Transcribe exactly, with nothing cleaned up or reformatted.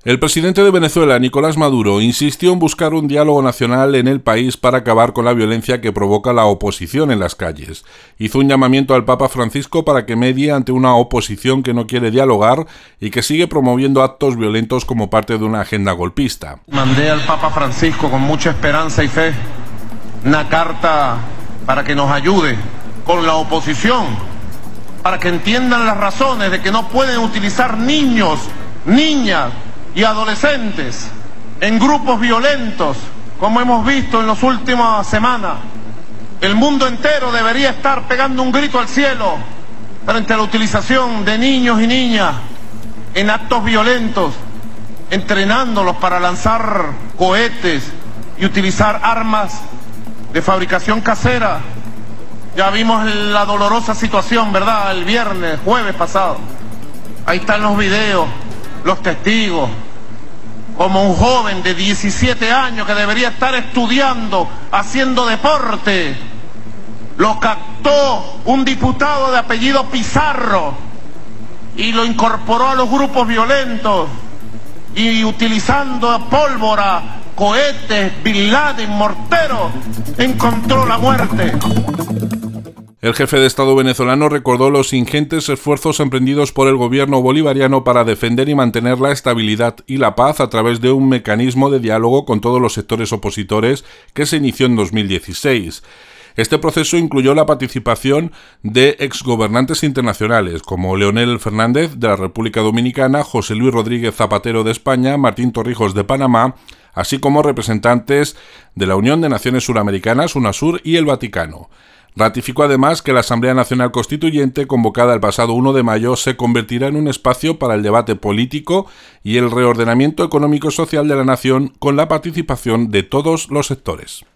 El presidente de Venezuela, Nicolás Maduro, insistió en buscar un diálogo nacional en el país para acabar con la violencia que provoca la oposición en las calles. Hizo un llamamiento al Papa Francisco para que medie ante una oposición que no quiere dialogar y que sigue promoviendo actos violentos como parte de una agenda golpista. Mandé al Papa Francisco con mucha esperanza y fe una carta para que nos ayude con la oposición, para que entiendan las razones de que no pueden utilizar niños, niñas y adolescentes en grupos violentos, como hemos visto en las últimas semanas. El mundo entero debería estar pegando un grito al cielo frente a la utilización de niños y niñas en actos violentos, entrenándolos para lanzar cohetes y utilizar armas de fabricación casera. Ya vimos la dolorosa situación, ¿verdad?, el viernes, jueves pasado. Ahí están los videos, los testigos, como un joven de diecisiete años que debería estar estudiando, haciendo deporte, lo captó un diputado de apellido Pizarro y lo incorporó a los grupos violentos y utilizando pólvora, cohetes, Bin Laden, morteros, encontró la muerte. El jefe de Estado venezolano recordó los ingentes esfuerzos emprendidos por el gobierno bolivariano para defender y mantener la estabilidad y la paz a través de un mecanismo de diálogo con todos los sectores opositores que se inició en dos mil dieciséis. Este proceso incluyó la participación de exgobernantes internacionales como Leonel Fernández de la República Dominicana, José Luis Rodríguez Zapatero de España, Martín Torrijos de Panamá, así como representantes de la Unión de Naciones Suramericanas, UNASUR, y el Vaticano. Ratificó además que la Asamblea Nacional Constituyente, convocada el pasado uno de mayo, se convertirá en un espacio para el debate político y el reordenamiento económico y social de la nación con la participación de todos los sectores.